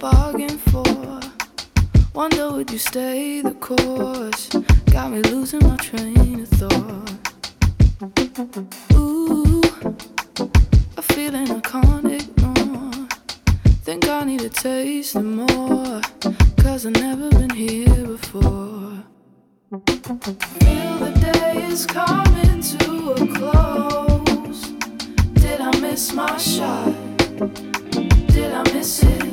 bargain for? Wonder would you stay the course? Got me losing my train of thought. Ooh, a feeling I can't ignore. Think I need to taste it more, 'cause I've never been here before. Feel the day is coming to a close. Did I miss my shot? Did I miss it?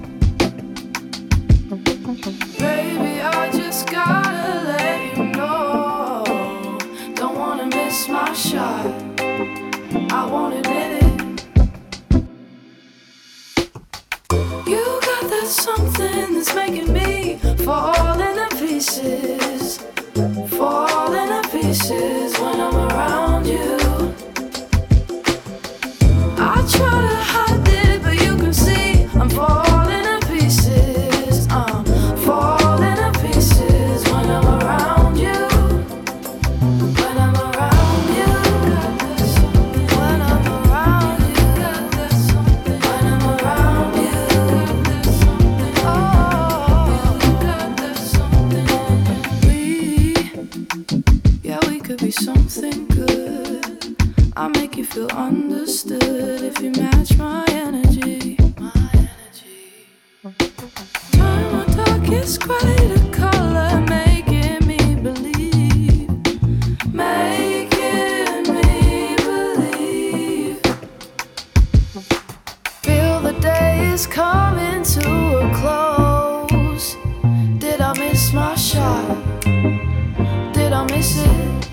Baby, I just gotta let you know. Don't wanna miss my shot. I won't admit it. You got that something that's making me fall into pieces. Fall into pieces when I'm around you. I try to hide it, but you can see I'm falling to pieces. I'm falling to pieces when I'm around you. When I'm around you, when I'm around you, when I'm around you. We could be something good. I make you feel understood if you match my energy. Turn my darkest gray to color, making me believe, making me believe. Feel the day is coming to a close. Did I miss my shot? Did I miss it?